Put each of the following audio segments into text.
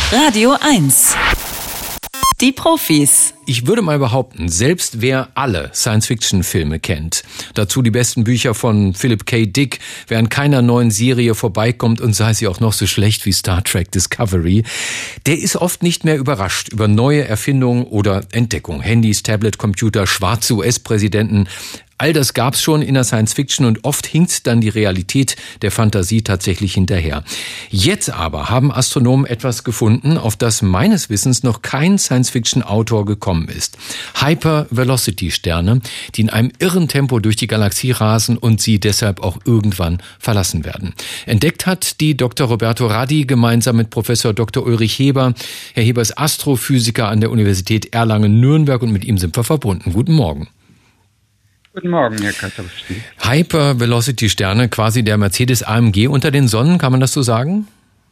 Radio 1. Die Profis. Ich würde mal behaupten, selbst wer alle Science-Fiction-Filme kennt, dazu die besten Bücher von Philip K. Dick, wer an keiner neuen Serie vorbeikommt und sei sie auch noch so schlecht wie Star Trek Discovery, der ist oft nicht mehr überrascht über neue Erfindungen oder Entdeckungen. Handys, Tablet, Computer, schwarze US-Präsidenten. All das gab's schon in der Science-Fiction und oft hinkt dann die Realität der Fantasie tatsächlich hinterher. Jetzt aber haben Astronomen etwas gefunden, auf das meines Wissens noch kein Science-Fiction-Autor gekommen ist. Hyper-Velocity-Sterne, die in einem irren Tempo durch die Galaxie rasen und sie deshalb auch irgendwann verlassen werden. Entdeckt hat die Dr. Roberto Radi gemeinsam mit Professor Dr. Ulrich Heber. Herr Heber ist Astrophysiker an der Universität Erlangen-Nürnberg und mit ihm sind wir verbunden. Guten Morgen. Guten Morgen, Herr Katowski. Hyper-Velocity-Sterne, quasi der Mercedes-AMG unter den Sonnen, kann man das so sagen?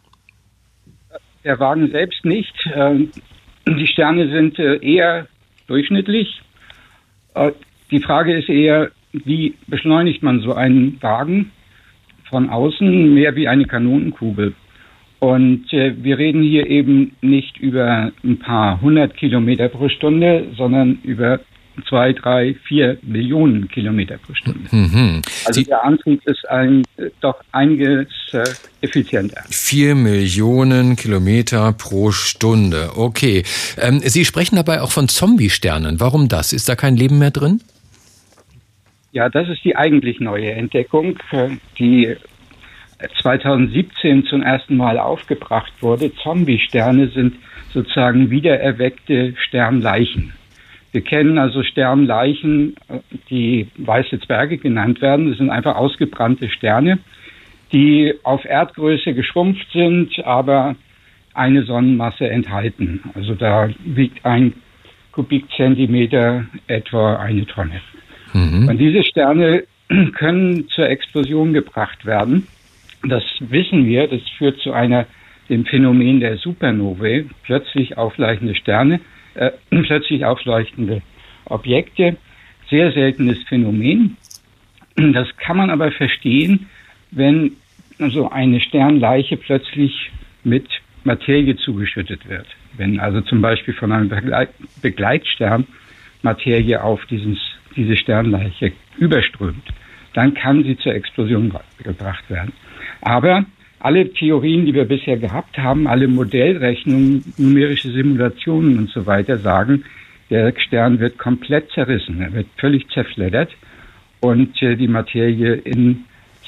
Der Wagen selbst nicht. Die Sterne sind eher durchschnittlich. Die Frage ist eher, wie beschleunigt man so einen Wagen von außen, mehr wie eine Kanonenkugel. Und wir reden hier eben nicht über ein paar 100 Kilometer pro Stunde, sondern über 2, 3, 4 Millionen Kilometer pro Stunde. Mhm. Also der Antrieb ist doch einiges effizienter. 4 Millionen Kilometer pro Stunde. Okay. Sie sprechen dabei auch von Zombie-Sternen. Warum das? Ist da kein Leben mehr drin? Ja, das ist die eigentlich neue Entdeckung, die 2017 zum ersten Mal aufgebracht wurde. Zombie-Sterne sind sozusagen wiedererweckte Sternleichen. Wir kennen also Sternleichen, die weiße Zwerge genannt werden. Das sind einfach ausgebrannte Sterne, die auf Erdgröße geschrumpft sind, aber eine Sonnenmasse enthalten. Also da wiegt ein Kubikzentimeter etwa eine Tonne. Mhm. Und diese Sterne können zur Explosion gebracht werden. Das wissen wir. Das führt zu dem Phänomen der Supernovae, plötzlich aufleuchtende Sterne, plötzlich aufleuchtende Objekte. Sehr seltenes Phänomen. Das kann man aber verstehen, wenn so eine Sternleiche plötzlich mit Materie zugeschüttet wird. Wenn also zum Beispiel von einem Begleitstern Materie auf diese Sternleiche überströmt, dann kann sie zur Explosion gebracht werden. Aber alle Theorien, die wir bisher gehabt haben, alle Modellrechnungen, numerische Simulationen und so weiter sagen, der Stern wird komplett zerrissen, er wird völlig zerfleddert und die Materie in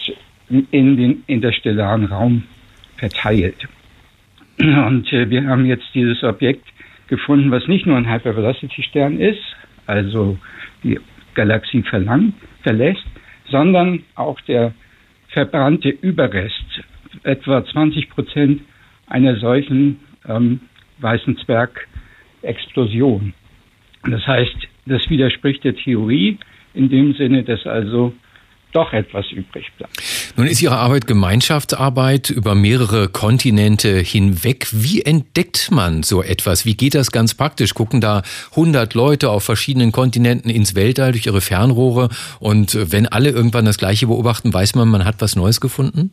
den interstellaren Raum verteilt. Und wir haben jetzt dieses Objekt gefunden, was nicht nur ein Hypervelocity-Stern ist, also die Galaxie verlässt, sondern auch der verbrannte Überrest, etwa 20% einer solchen weißen Zwerg-Explosion. Das heißt, das widerspricht der Theorie in dem Sinne, dass also doch etwas übrig bleibt. Nun ist Ihre Arbeit Gemeinschaftsarbeit über mehrere Kontinente hinweg. Wie entdeckt man so etwas? Wie geht das ganz praktisch? Gucken da 100 Leute auf verschiedenen Kontinenten ins Weltall durch ihre Fernrohre und wenn alle irgendwann das Gleiche beobachten, weiß man hat was Neues gefunden?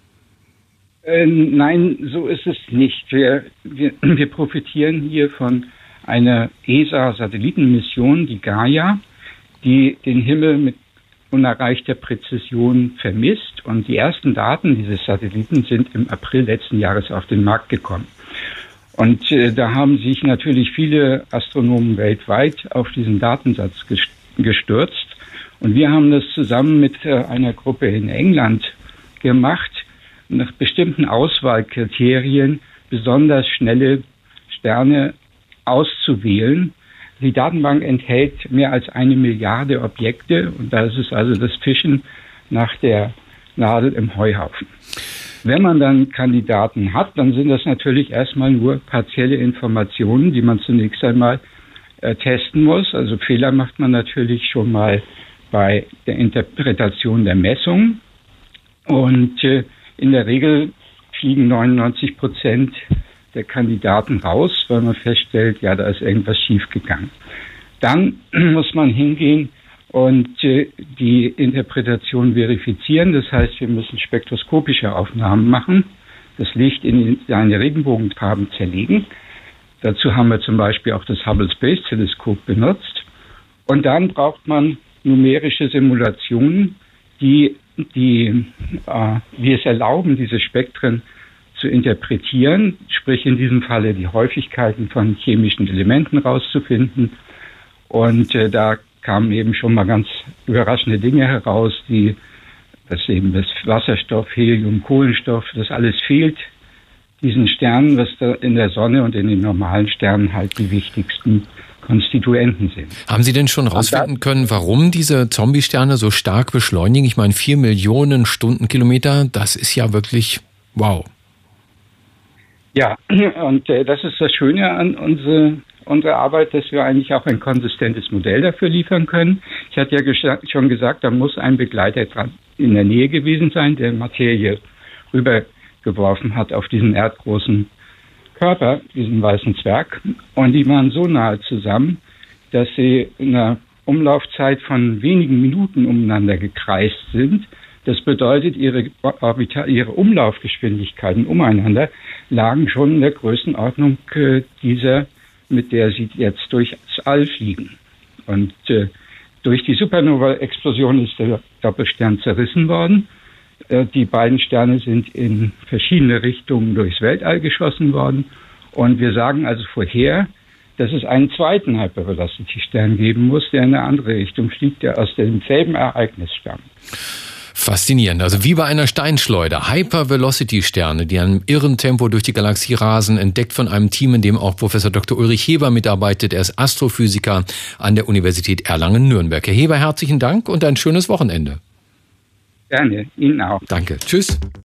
Nein, so ist es nicht. Wir profitieren hier von einer ESA-Satellitenmission, die Gaia, die den Himmel mit unerreichter Präzision vermisst. Und die ersten Daten dieses Satelliten sind im April letzten Jahres auf den Markt gekommen. Und da haben sich natürlich viele Astronomen weltweit auf diesen Datensatz gestürzt. Und wir haben das zusammen mit einer Gruppe in England gemacht, nach bestimmten Auswahlkriterien besonders schnelle Sterne auszuwählen. Die Datenbank enthält mehr als 1 Milliarde Objekte und da ist es also das Fischen nach der Nadel im Heuhaufen. Wenn man dann Kandidaten hat, dann sind das natürlich erstmal nur partielle Informationen, die man zunächst einmal testen muss. Also Fehler macht man natürlich schon mal bei der Interpretation der Messung und in der Regel fliegen 99% der Kandidaten raus, weil man feststellt, ja, da ist irgendwas schiefgegangen. Dann muss man hingehen und die Interpretation verifizieren. Das heißt, wir müssen spektroskopische Aufnahmen machen. das Licht in seine Regenbogenfarben zerlegen. Dazu haben wir zum Beispiel auch das Hubble Space Teleskop benutzt. Und dann braucht man numerische Simulationen, die es erlauben, diese Spektren zu interpretieren, sprich in diesem Falle die Häufigkeiten von chemischen Elementen rauszufinden. Und da kamen eben schon mal ganz überraschende Dinge heraus, dass eben das Wasserstoff, Helium, Kohlenstoff, das alles fehlt diesen Sternen, was da in der Sonne und in den normalen Sternen halt die wichtigsten Konstituenten sind. Haben Sie denn schon rausfinden können, warum diese Zombie-Sterne so stark beschleunigen? Ich meine, 4 Millionen Stundenkilometer, das ist ja wirklich wow. Ja, und das ist das Schöne an unsere Arbeit, dass wir eigentlich auch ein konsistentes Modell dafür liefern können. Ich hatte ja schon gesagt, da muss ein Begleiter dran in der Nähe gewesen sein, der Materie rübergeworfen hat auf diesen erdgroßen Körper, diesen weißen Zwerg. Und die waren so nahe zusammen, dass sie in einer Umlaufzeit von wenigen Minuten umeinander gekreist sind. Das bedeutet, ihre Umlaufgeschwindigkeiten umeinander lagen schon in der Größenordnung dieser, mit der sie jetzt durchs All fliegen. Und durch die Supernova-Explosion ist der Doppelstern zerrissen worden. Die beiden Sterne sind in verschiedene Richtungen durchs Weltall geschossen worden. Und wir sagen also vorher, dass es einen zweiten Hypervelocity-Stern geben muss, der in eine andere Richtung fliegt, der aus demselben Ereignis stammt. Faszinierend. Also wie bei einer Steinschleuder. Hypervelocity-Sterne, die in einem irren Tempo durch die Galaxie rasen, entdeckt von einem Team, in dem auch Professor Dr. Ulrich Heber mitarbeitet. Er ist Astrophysiker an der Universität Erlangen-Nürnberg. Herr Heber, herzlichen Dank und ein schönes Wochenende. Gerne, Ihnen auch. Danke. Tschüss.